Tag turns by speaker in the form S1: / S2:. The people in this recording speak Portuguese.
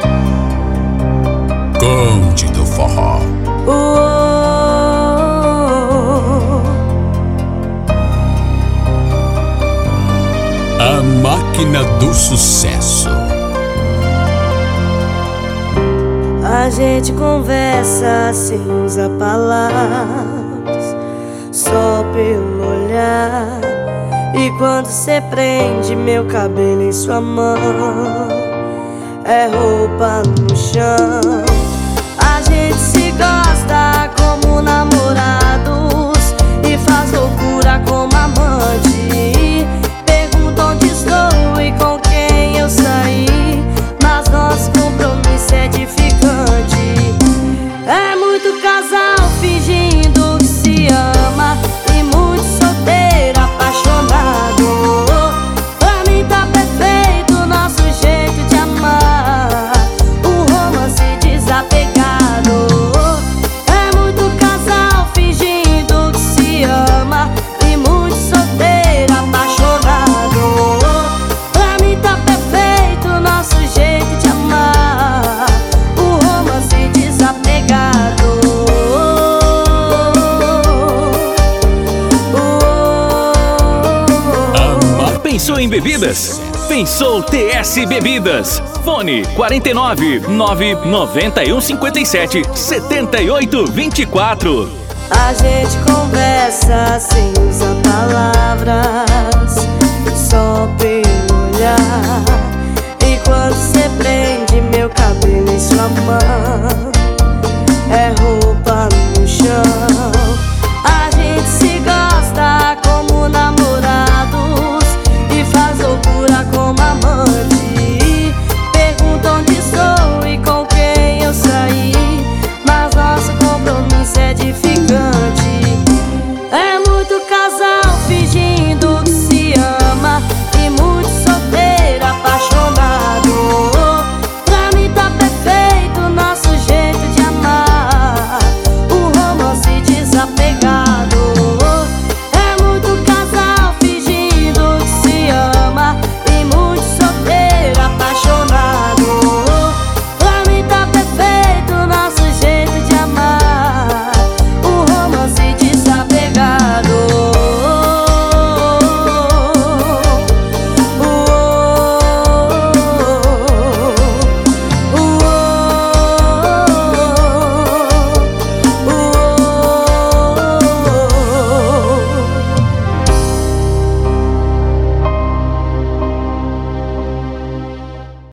S1: Conde do Forró. A máquina do sucesso.
S2: A gente conversa sem usar palavras, só pelo olhar. E quando cê prende meu cabelo em sua mão, é roupa no chão. A gente se gosta como namorados e faz loucura como amante. Pergunta onde estou e com quem eu saí, mas nosso compromisso é edificante. É muito casal fingindo que se ama e muito solteiro apaixonado. Pra mim tá perfeito o nosso jeito de amar, um romance desapegado. É muito casal fingindo que se ama e muito solteiro apaixonado. Pra mim tá perfeito o nosso jeito de amar, um romance desapegado.
S3: Pensou em bebidas? Pensou TS Bebidas. Fone 49 991 57 78 24.
S2: A gente conversa sem usar palavras, só pelo olhar. E quando cê prende meu cabelo em sua mão, é roupa